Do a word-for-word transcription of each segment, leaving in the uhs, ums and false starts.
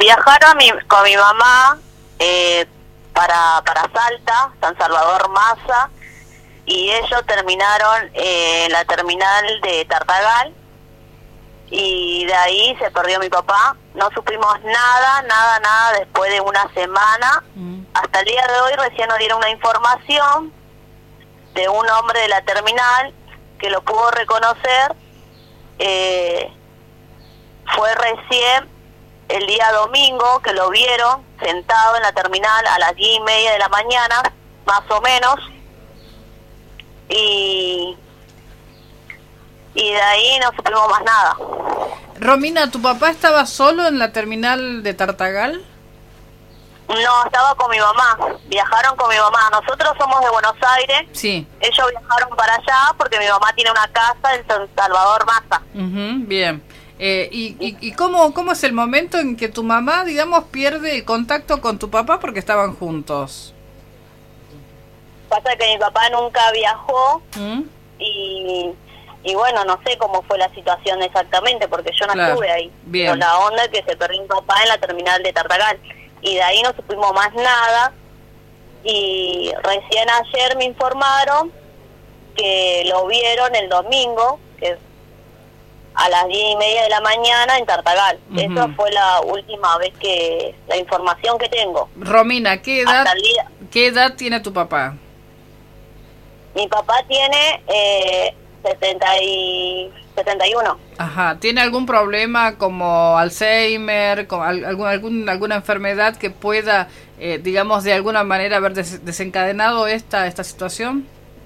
viajaron mi, con mi mamá eh, para, para Salta, San Salvador Massa, y ellos terminaron eh, en la terminal de Tartagal, y de ahí se perdió mi papá. No supimos nada, nada, nada después de una semana. Mm. Hasta el día de hoy recién nos dieron una información de un hombre de la terminal que lo pudo reconocer. Eh, fue recién el día domingo que lo vieron sentado en la terminal a las diez y media de la mañana, más o menos, y... y de ahí no supimos más nada. Romina, ¿tu papá estaba solo en la terminal de Tartagal? No, estaba con mi mamá, viajaron con mi mamá. Nosotros somos de Buenos Aires, sí. Ellos viajaron para allá porque mi mamá tiene una casa en San Salvador Massa. Uh-huh, bien. Eh, ¿Y, y, y cómo, cómo es el momento en que tu mamá, digamos, pierde el contacto con tu papá porque estaban juntos? Pasa que mi papá nunca viajó, ¿Mm? y... Y bueno, no sé cómo fue la situación exactamente, porque yo no claro. estuve ahí. Bien. Pero la onda es que se perdió mi papá en la terminal de Tartagal. Y de ahí no supimos más nada. Y recién ayer me informaron que lo vieron el domingo, que a las diez y media de la mañana en Tartagal. Uh-huh. Esa fue la última vez que, la información que tengo. Romina, ¿qué edad, ¿qué edad tiene tu papá? Mi papá tiene... Eh, setenta y uno. Ajá. ¿Tiene algún problema como Alzheimer, con algún, algún, alguna enfermedad que pueda, eh, digamos, de alguna manera haber des desencadenado esta esta situación?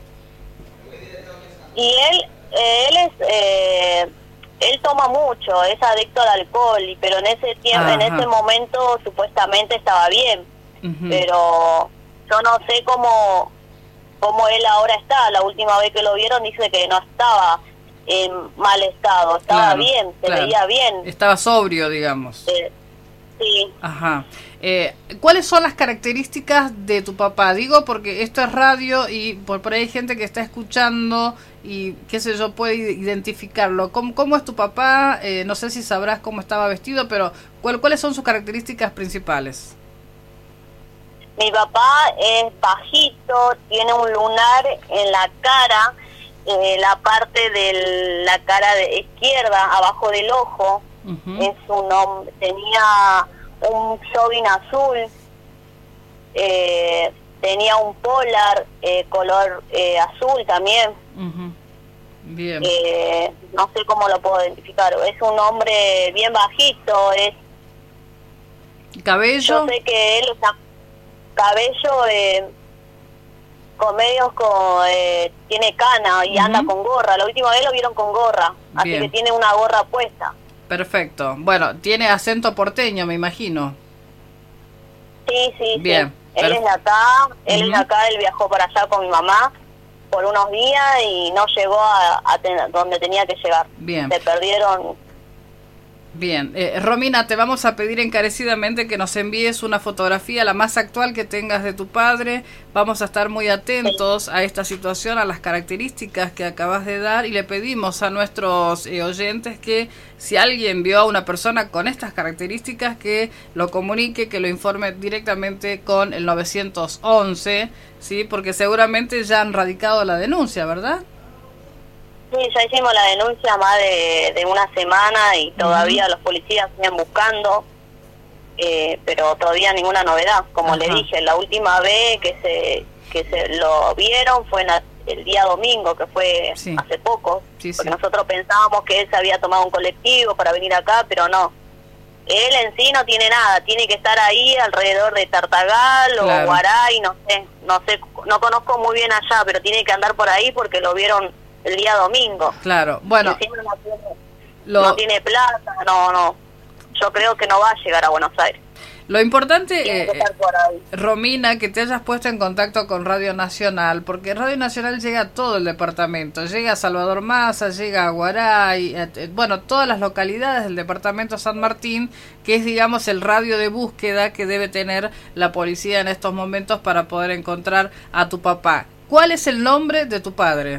Y él, eh, él es, eh, él toma mucho, es adicto al alcohol, y, pero en ese tiempo, en ese momento supuestamente estaba bien, uh-huh. Pero yo no sé cómo... como él ahora está. La última vez que lo vieron dice que no estaba en mal estado, estaba claro, bien, se claro. veía bien. Estaba sobrio, digamos. Eh, sí. Ajá. Eh, ¿Cuáles son las características de tu papá? Digo porque esto es radio y por, por ahí hay gente que está escuchando y qué sé yo, puede identificarlo. ¿Cómo, cómo es tu papá? Eh, no sé si sabrás cómo estaba vestido, pero ¿cuál, ¿cuáles son sus características principales? Mi papá es bajito, tiene un lunar en la cara, eh, la parte de la cara de izquierda, abajo del ojo. Uh-huh. Es un hombre, tenía un jogging azul, eh, tenía un polar eh, color eh, azul también. Uh-huh. Bien. Eh, no sé cómo lo puedo identificar. Es un hombre bien bajito, es. ¿Cabello? Yo sé que él está. Cabello eh, con medios con eh, tiene cana y uh-huh. anda con gorra. La última vez lo vieron con gorra. Bien. Así que tiene una gorra puesta. Perfecto. Bueno, tiene acento porteño, me imagino. Sí, sí, bien. Sí. Él Perf- es de acá, él uh-huh. es de acá, él viajó para allá con mi mamá por unos días y no llegó a, a ten- donde tenía que llegar. Bien. Se perdieron. Bien, eh, Romina, te vamos a pedir encarecidamente que nos envíes una fotografía la más actual que tengas de tu padre. Vamos a estar muy atentos sí. a esta situación, a las características que acabas de dar, y le pedimos a nuestros eh, oyentes que si alguien vio a una persona con estas características, que lo comunique, que lo informe directamente con el nueve once, ¿sí? Porque seguramente ya han radicado la denuncia, ¿verdad? Sí, ya hicimos la denuncia más de, de una semana y todavía uh-huh. los policías siguen buscando, eh, pero todavía ninguna novedad. Como uh-huh. le dije, la última vez que se que se lo vieron fue en la, el día domingo, que fue sí. hace poco, sí, porque sí. nosotros pensábamos que él se había tomado un colectivo para venir acá, pero no. Él en sí no tiene nada, tiene que estar ahí alrededor de Tartagal claro. o Guaray, no sé, no sé, no conozco muy bien allá, pero tiene que andar por ahí porque lo vieron el día domingo. Claro, bueno. No tiene, lo... no tiene plata, no, no. Yo creo que no va a llegar a Buenos Aires. Lo importante, eh, Romina, que te hayas puesto en contacto con Radio Nacional, porque Radio Nacional llega a todo el departamento, llega a Salvador Massa, llega a Guaray, eh, bueno, todas las localidades del departamento San Martín, que es, digamos, el radio de búsqueda que debe tener la policía en estos momentos para poder encontrar a tu papá. ¿Cuál es el nombre de tu padre?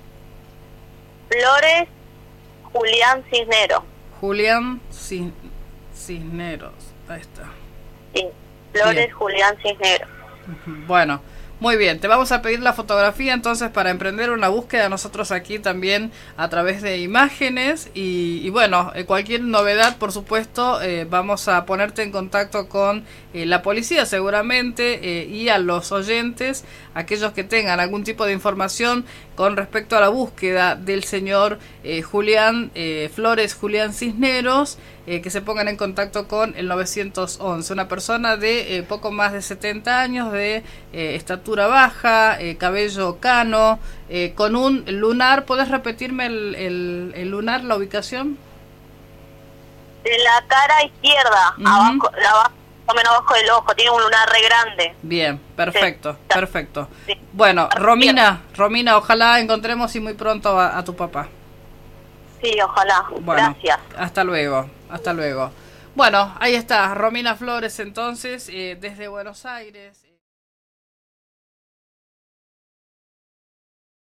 Flores Julián Cisneros. Julián Cisneros. Ahí está. Sí, Flores Bien. Julián Cisneros. Bueno, muy bien, te vamos a pedir la fotografía entonces para emprender una búsqueda nosotros aquí también a través de imágenes y, y bueno, eh, cualquier novedad por supuesto eh, vamos a ponerte en contacto con eh, la policía seguramente eh, y a los oyentes, aquellos que tengan algún tipo de información con respecto a la búsqueda del señor eh, Julián eh, Flores Julián Cisneros, eh, que se pongan en contacto con el nueve once, una persona de eh, poco más de setenta años, de eh, estatura baja, eh, cabello cano, eh, con un lunar. ¿Podés repetirme el, el, el lunar, la ubicación? De la cara izquierda, Uh-huh. abajo, abajo, más o menos abajo del ojo, tiene un lunar re grande. Bien, perfecto, Sí. perfecto. Sí. Bueno, Romina, Romina, ojalá encontremos y muy pronto a, a tu papá. Sí, ojalá. Bueno, Gracias. hasta luego, hasta luego. Bueno, ahí está, Romina Flores entonces, eh, desde Buenos Aires.